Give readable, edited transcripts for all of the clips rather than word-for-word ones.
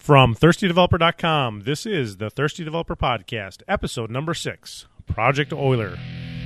From ThirstyDeveloper.com, this is the Thirsty Developer Podcast, episode number 6, Project Euler.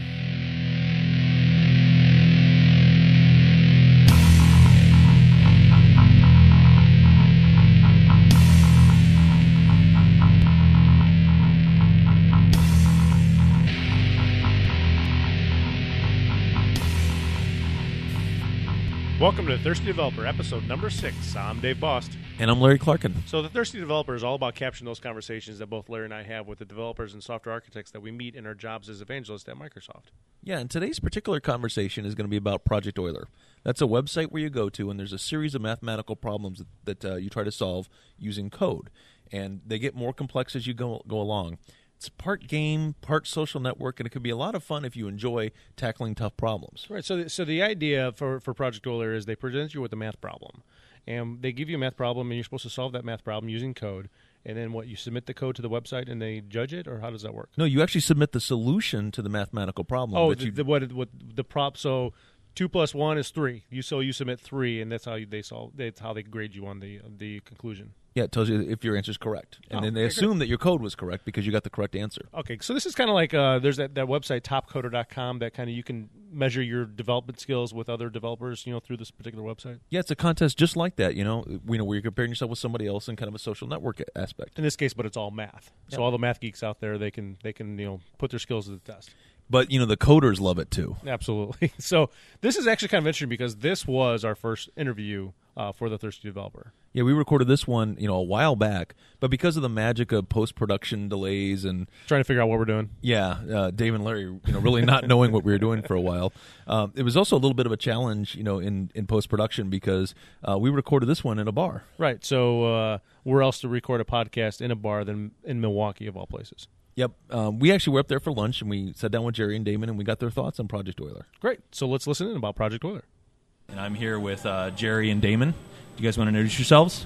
Welcome to Thirsty Developer, episode number 6. I'm Dave Bost. And I'm Larry Clarkin. So the Thirsty Developer is all about capturing those conversations that both Larry and I have with the developers and software architects that we meet in our jobs as evangelists at Microsoft. Yeah, and today's particular conversation is going to be about Project Euler. That's a website where you go to, and there's a series of mathematical problems that you try to solve using code. And they get more complex as you go along. It's part game, part social network, and it can be a lot of fun if you enjoy tackling tough problems. Right. So the idea for Project Euler is they present you with a math problem. And they give you a math problem, and you're supposed to solve that math problem using code. And then you submit the code to the website, and they judge it, or how does that work? No, you actually submit the solution to the mathematical problem. Oh, the prop. So 2 plus 1 is 3. You submit 3, and that's how they solve. That's how they grade you on the conclusion. Yeah, it tells you if your answer is correct. And then they assume that your code was correct because you got the correct answer. Okay, so this is kind of like there's that website, topcoder.com, that kind of you can measure your development skills with other developers, through this particular website. Yeah, it's a contest just like that, where you're comparing yourself with somebody else in kind of a social network aspect. In this case, but it's all math. So all the math geeks out there, they can put their skills to the test. But, the coders love it, too. Absolutely. So this is actually kind of interesting because this was our first interview for the Thirsty Developer. Yeah, we recorded this one, a while back. But because of the magic of post-production delays and... trying to figure out what we're doing. Yeah, Dave and Larry, really not knowing what we were doing for a while. It was also a little bit of a challenge, in post-production because we recorded this one in a bar. Right. So where else to record a podcast in a bar than in Milwaukee, of all places? Yep. We actually were up there for lunch, and we sat down with Jerry and Damon, and we got their thoughts on Project Euler. Great. So let's listen in about Project Euler. And I'm here with Jerry and Damon. Do you guys want to introduce yourselves?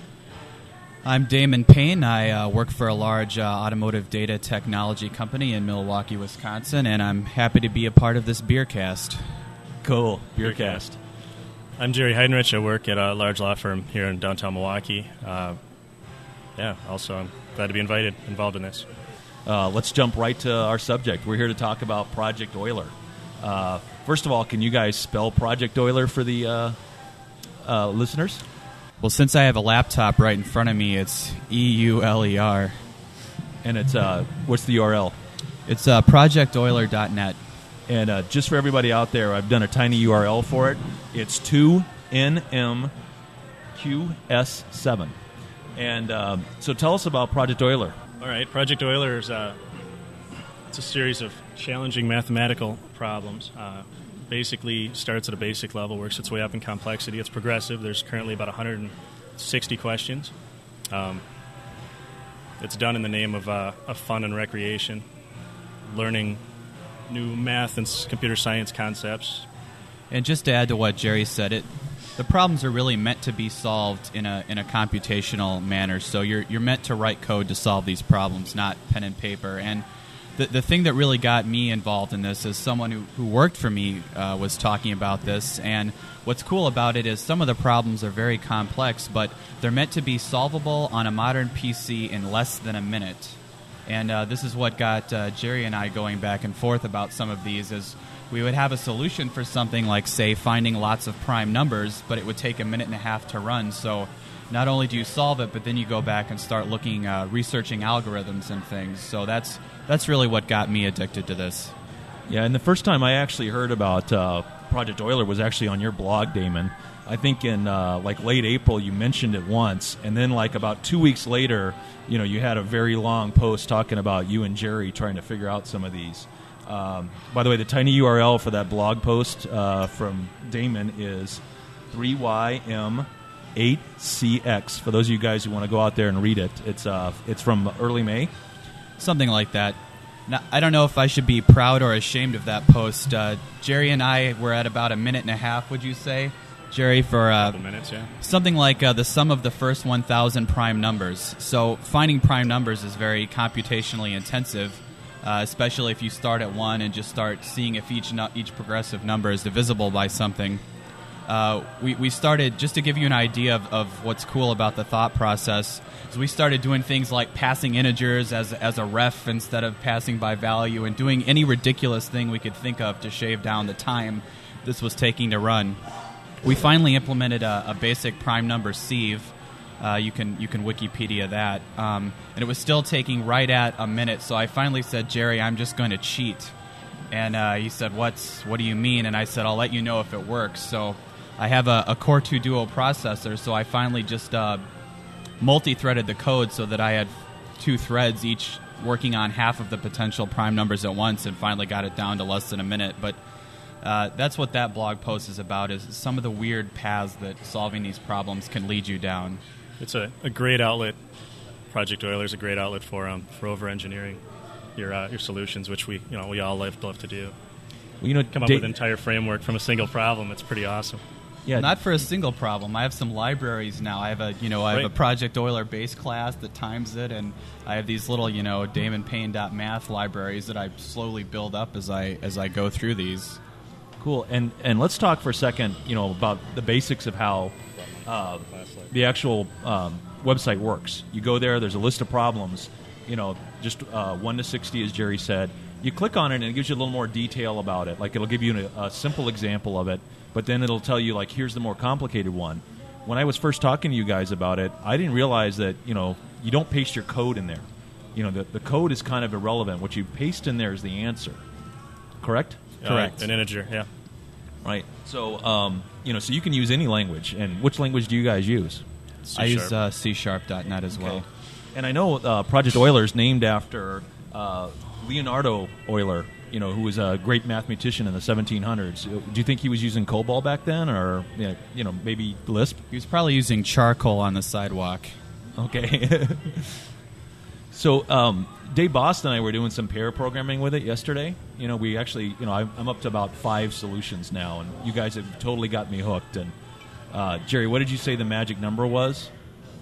I'm Damon Payne. I work for a large automotive data technology company in Milwaukee, Wisconsin, and I'm happy to be a part of this Beercast. Cool. Beercast. I'm Jerry Heidenrich. I work at a large law firm here in downtown Milwaukee. Also I'm glad to be involved in this. Let's jump right to our subject. We're here to talk about Project Euler. First of all, can you guys spell Project Euler for the listeners? Well, since I have a laptop right in front of me, it's EULER. And it's what's the URL? It's projecteuler.net. And just for everybody out there, I've done a tiny URL for it. It's 2NMQS7. And so tell us about Project Euler. All right, Project Euler is it's a series of challenging mathematical problems. Basically starts at a basic level, works its way up in complexity. It's progressive. There's currently about 160 questions. It's done in the name of fun and recreation, learning new math and computer science concepts. And just to add to what Jerry said, the problems are really meant to be solved in a computational manner. So you're meant to write code to solve these problems, not pen and paper. And the thing that really got me involved in this is someone who worked for me was talking about this. And what's cool about it is some of the problems are very complex, but they're meant to be solvable on a modern PC in less than a minute. And this is what got Jerry and I going back and forth about some of these is we would have a solution for something like, say, finding lots of prime numbers, but it would take a minute and a half to run. So not only do you solve it, but then you go back and start looking, researching algorithms and things. So that's really what got me addicted to this. Yeah, and the first time I actually heard about Project Euler was actually on your blog, Damon. I think in late April you mentioned it once, and then about 2 weeks later, you had a very long post talking about you and Jerry trying to figure out some of these. By the way, the tiny URL for that blog post from Damon is 3YM8CX. For those of you guys who want to go out there and read it, it's from early May. Something like that. Now, I don't know if I should be proud or ashamed of that post. Jerry and I were at about a minute and a half, would you say, Jerry, for a couple minutes, yeah. Something like the sum of the first 1,000 prime numbers. So finding prime numbers is very computationally intensive, especially if you start at 1 and just start seeing if each progressive number is divisible by something. we started, just to give you an idea of what's cool about the thought process, is we started doing things like passing integers as a ref instead of passing by value, and doing any ridiculous thing we could think of to shave down the time this was taking to run. We finally implemented a basic prime number sieve. You can Wikipedia that, and it was still taking right at a minute. So I finally said, Jerry, I'm just going to cheat. And he said, what do you mean? And I said, I'll let you know if it works. So I have a Core 2 Duo processor, so I finally just multi-threaded the code so that I had 2 threads, each working on half of the potential prime numbers at once, and finally got it down to less than a minute. But that's what that blog post is about, is some of the weird paths that solving these problems can lead you down. It's a great outlet. Project Euler is a great outlet for over-engineering your solutions, which we all love to do. Well, come up with an entire framework from a single problem. It's pretty awesome. Yeah, not for a single problem. I have some libraries now. I have a Project Euler base class that times it, and I have these little DamonPayne.math libraries that I slowly build up as I go through these. Cool. And let's talk for a second, about the basics of how the actual website works. You go there. There's a list of problems. Just 1 to 60, as Jerry said. You click on it, and it gives you a little more detail about it. Like, it'll give you a simple example of it, but then it'll tell you, like, here's the more complicated one. When I was first talking to you guys about it, I didn't realize that, you don't paste your code in there. The code is kind of irrelevant. What you paste in there is the answer. Correct? Correct. An integer, yeah. Right. So, so you can use any language. And which language do you guys use? I use C#.net as well. And I know Project Euler is named after Leonardo Euler, who was a great mathematician in the 1700s. Do you think he was using COBOL back then, or maybe Lisp? He was probably using charcoal on the sidewalk. Okay. So Dave Boston and I were doing some pair programming with it yesterday. We actually, I'm up to about 5 solutions now, and you guys have totally got me hooked. And Jerry, what did you say the magic number was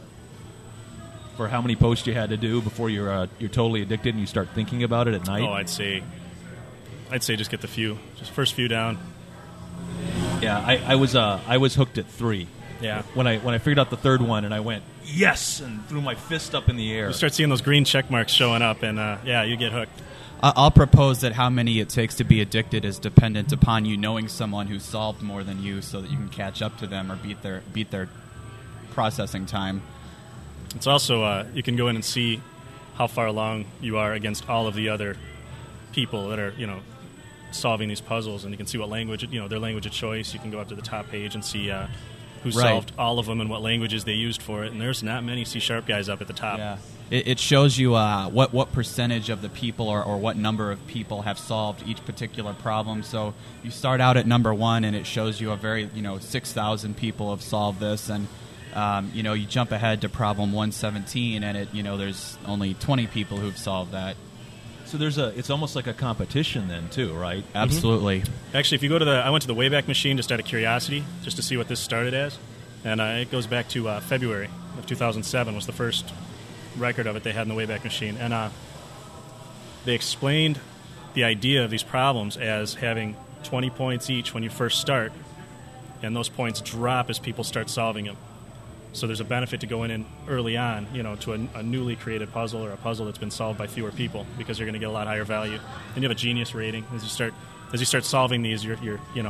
for how many posts you had to do before you're totally addicted and you start thinking about it at night? Oh, I'd say just get the first few down. Yeah, I was hooked at 3. Yeah. When I figured out the third one, and I went yes, and threw my fist up in the air. You start seeing those green check marks showing up, and you get hooked. I'll propose that how many it takes to be addicted is dependent upon you knowing someone who solved more than you, so that you can catch up to them or beat their processing time. It's also you can go in and see how far along you are against all of the other people that are solving these puzzles, and you can see what language their language of choice. You can go up to the top page and see who solved all of them and what languages they used for it. And there's not many C# guys up at the top. Yeah. It shows you what percentage of the people or what number of people have solved each particular problem. So you start out at number 1, and it shows you a very 6,000 people have solved this, and you jump ahead to problem 117, and there's only 20 people who've solved that. So it's almost like a competition then too, right? Absolutely. Mm-hmm. Actually, if you go to I went to the Wayback Machine just out of curiosity, just to see what this started as, and it goes back to February of 2007 was the first record of it they had in the Wayback Machine, and they explained the idea of these problems as having 20 points each when you first start, and those points drop as people start solving them. So there's a benefit to going in early on, to a newly created puzzle or a puzzle that's been solved by fewer people, because you're going to get a lot higher value. And you have a genius rating as you start solving these. You're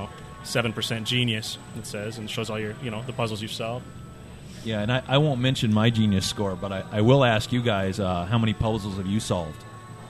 7% genius, it says, and it shows all your the puzzles you've solved. Yeah, and I won't mention my genius score, but I will ask you guys how many puzzles have you solved?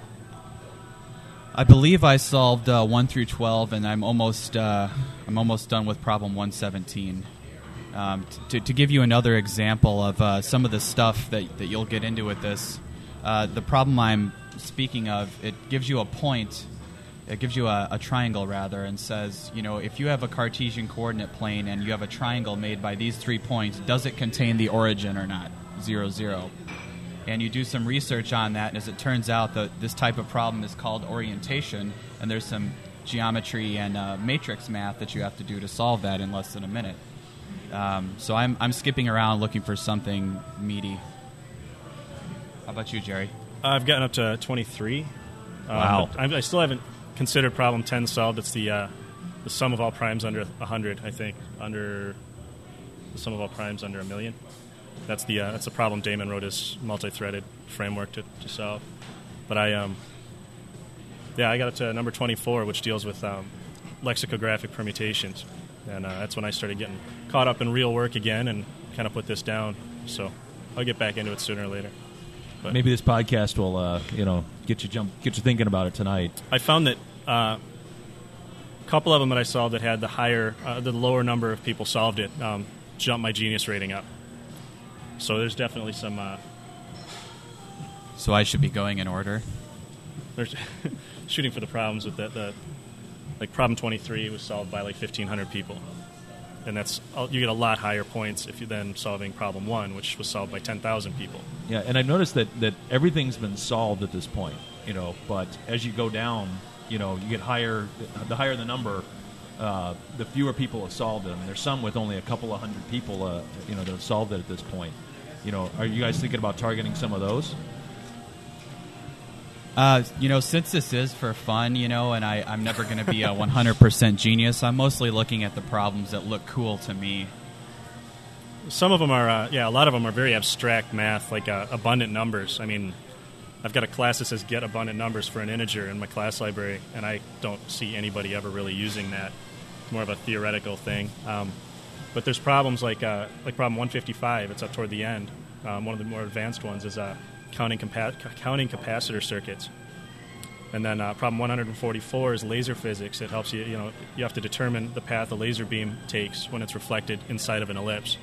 I believe I solved 1 through 12, and I'm almost done with problem 117. To give you another example of some of the stuff that you'll get into with this, the problem I'm speaking of, it gives you a point, it gives you a triangle rather, and says, if you have a Cartesian coordinate plane and you have a triangle made by these 3 points, does it contain the origin or not? 0, 0. And you do some research on that, and as it turns out, this type of problem is called orientation, and there's some geometry and matrix math that you have to do to solve that in less than a minute. So I'm skipping around looking for something meaty. How about you, Jerry? I've gotten up to 23. Wow. I still haven't considered problem 10 solved. It's the the sum of all primes under 100, I think, under the sum of all primes under 1 million. That's the problem Damon wrote his multi-threaded framework to solve. But I got it to number 24, which deals with lexicographic permutations. And that's when I started getting caught up in real work again and kind of put this down. So I'll get back into it sooner or later. But maybe this podcast will, get you thinking about it tonight. I found that a couple of them that I solved that had the lower number of people solved it jumped my genius rating up. So there's definitely some. So I should be going in order. There's shooting for the problems with that. Like problem 23 was solved by like 1,500 people, and you get a lot higher points if you then solving problem 1, which was solved by 10,000 people. Yeah, and I've noticed that everything's been solved at this point, but as you go down, you get higher. The higher the number, the fewer people have solved them. There's some with only a couple of hundred people, that have solved it at this point. Are you guys thinking about targeting some of those? Since this is for fun, and I'm never going to be a 100% genius, I'm mostly looking at the problems that look cool to me. Some of them are, a lot of them are very abstract math, like abundant numbers. I mean, I've got a class that says get abundant numbers for an integer in my class library, and I don't see anybody ever really using that. It's more of a theoretical thing. But there's problems like problem 155. It's up toward the end. One of the more advanced ones is counting capacitor circuits. And then problem 144 is laser physics. It helps you, you have to determine the path a laser beam takes when it's reflected inside of an ellipse.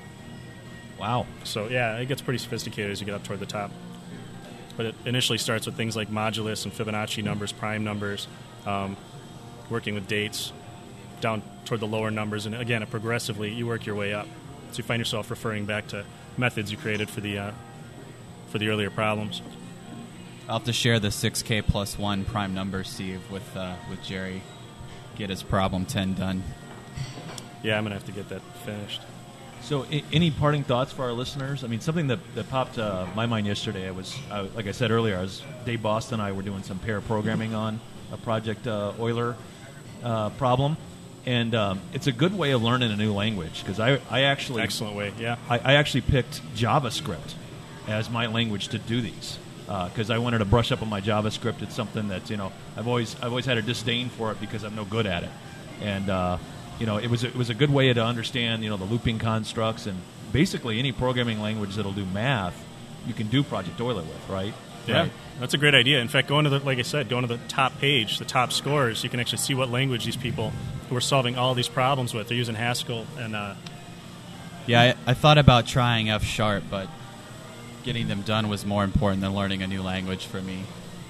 Wow. So, yeah, it gets pretty sophisticated as you get up toward the top. But it initially starts with things like modulus and Fibonacci numbers, prime numbers, working with dates, down toward the lower numbers. And, again, progressively, you work your way up. So you find yourself referring back to methods you created for the earlier problems. I'll have to share the 6K plus 1 prime number sieve with Jerry. Get his problem 10 done. Yeah, I'm going to have to get that finished. So any parting thoughts for our listeners? I mean, something that popped my mind yesterday, like I said earlier, Dave Boston and I were doing some pair programming on a Project Euler problem. And it's a good way of learning a new language because I actually... Excellent way, yeah. I actually picked JavaScript as my language to do these because I wanted to brush up on my JavaScript. It's something that I've always had a disdain for it because I'm no good at it, and it was a good way to understand the looping constructs and basically any programming language that'll do math you can do Project Euler with, right? Yeah, right? That's a great idea. In fact, going to the top page, the top scores, you can actually see what language these people who are solving all these problems with. They're using Haskell and. Yeah, I thought about trying F#, but getting them done was more important than learning a new language for me.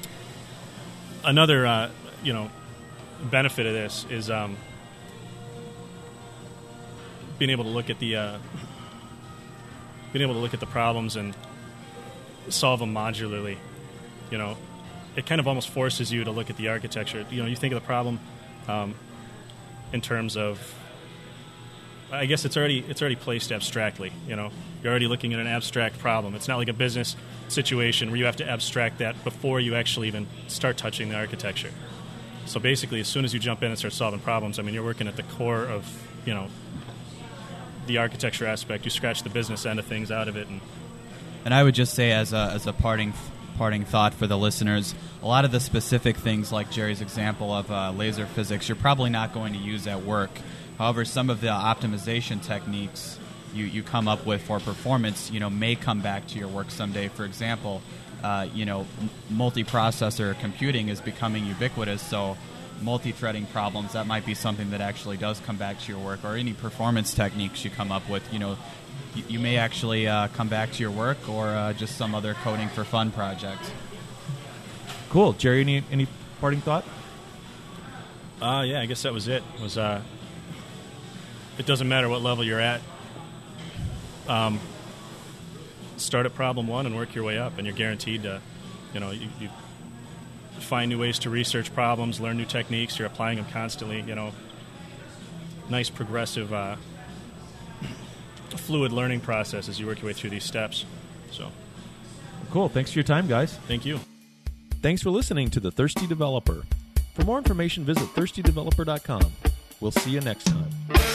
Another, benefit of this is being able to look at the problems and solve them modularly. It kind of almost forces you to look at the architecture. You think of the problem in terms of, I guess it's already placed abstractly. You're already looking at an abstract problem. It's not like a business situation where you have to abstract that before you actually even start touching the architecture. So basically, as soon as you jump in and start solving problems, you're working at the core of the architecture aspect. You scratch the business end of things out of it, and I would just say as a parting thought for the listeners, a lot of the specific things like Jerry's example of laser physics, you're probably not going to use at work. However, some of the optimization techniques you come up with for performance, may come back to your work someday. For example, multiprocessor computing is becoming ubiquitous, so multi-threading problems, that might be something that actually does come back to your work, or any performance techniques you come up with, you may actually come back to your work or just some other coding for fun project. Cool. Jerry, any parting thought? Yeah, I guess that was it. It doesn't matter what level you're at. Start at problem 1 and work your way up, and you're guaranteed to, you find new ways to research problems, learn new techniques. You're applying them constantly. Nice progressive, fluid learning process as you work your way through these steps. So, cool. Thanks for your time, guys. Thank you. Thanks for listening to The Thirsty Developer. For more information, visit thirstydeveloper.com. We'll see you next time.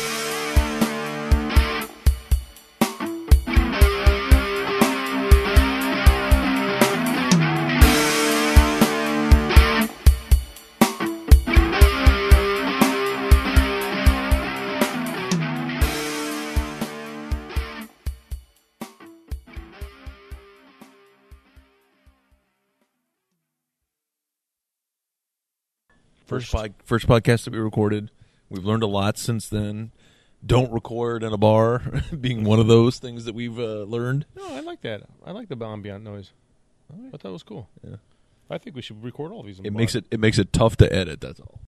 First podcast that we recorded. We've learned a lot since then. Don't record in a bar, being one of those things that we've learned. No, I like that. I like the ambient noise. I thought it was cool. Yeah. I think we should record all these. In the It bar. makes it tough to edit. That's all.